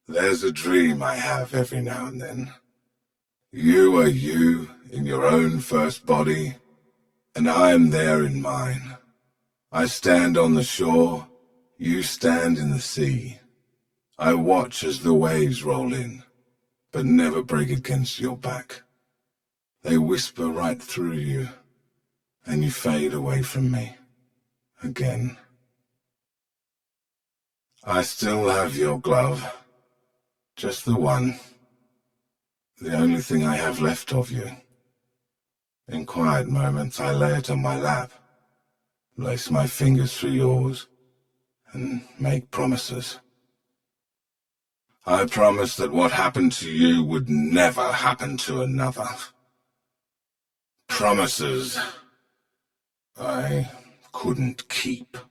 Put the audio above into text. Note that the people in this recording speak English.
There's a dream I have every now and then. You are you in your own first body, and I am there in mine. I stand on the shore, you stand in the sea. I watch as the waves roll in, but never break against your back. They whisper right through you, and you fade away from me again. I still have your glove, just the one, the only thing I have left of you. In quiet moments I lay it on my lap, lace my fingers through yours, and make promises. I promised that what happened to you would never happen to another. Promises I couldn't keep.